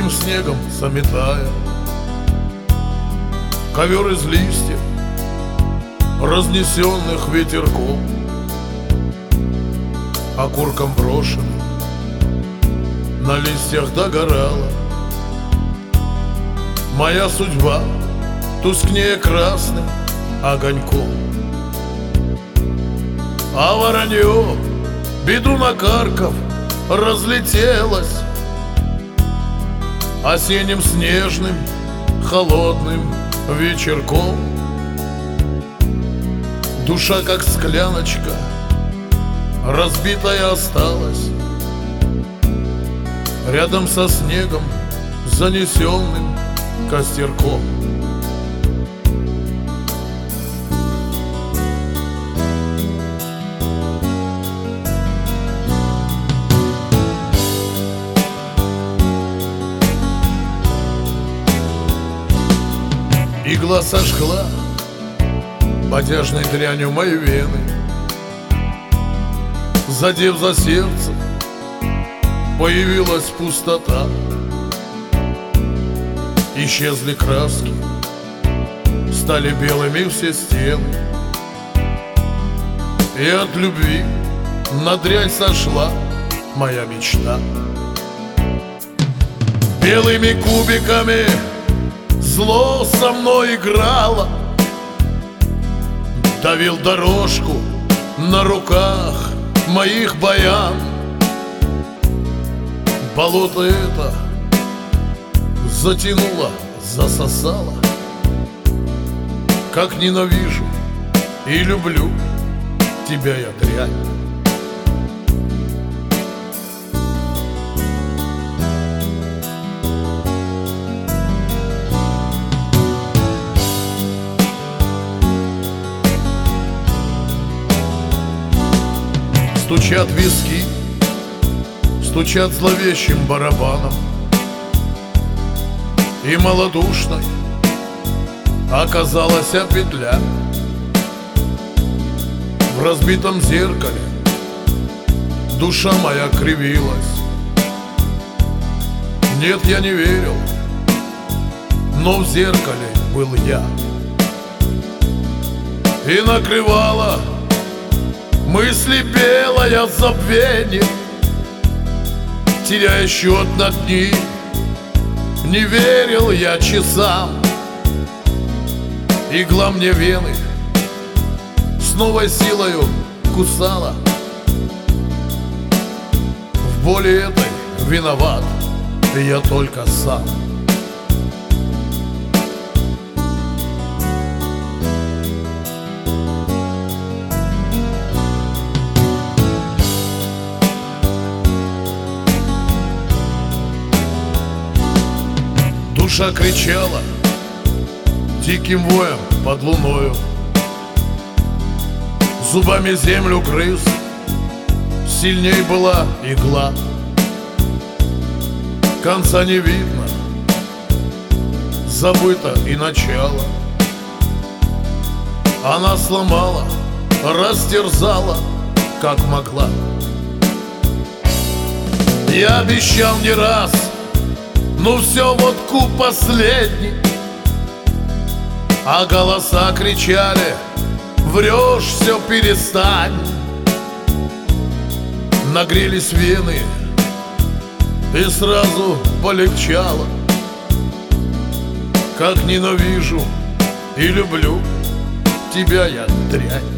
осенним снегом заметая ковер из листьев, разнесенных ветерком, окурком брошенным на листьях догорала моя судьба тускнее красным огоньком. А воронье, беду накаркав, разлетелось осенним снежным холодным вечерком. Душа, как скляночка, разбитая осталась рядом со снегом, занесенным костерком. Игла сожгла бодяжной дрянью мои вены, задев за сердце, появилась пустота. Исчезли краски, стали белыми все стены, и от любви на дрянь сошла моя мечта. Белыми кубиками зло со мной играло, давил дорожку на руках моих баян. Болото это затянуло, засосало. Как ненавижу и люблю тебя я, дрянь. Стучат виски, стучат зловещим барабаном, и малодушной оказалась петля. В разбитом зеркале душа моя кривилась. Нет, я не верил, но в зеркале был я. И накрывала мысли белое забвение, теряя счет на дни, не верил я часам. Игла мне вены с новой силою кусала. В боли этой виноват я только сам. Душа кричала диким воем под луною, зубами землю грыз, сильней была игла. Конца не видно, забыто и начало. Она сломала, растерзала, как могла. Я обещал не раз, ну все, вот куб последний. А голоса кричали: врешь, все, перестань. Нагрелись вены, и сразу полегчало. Как ненавижу и люблю тебя я, дрянь.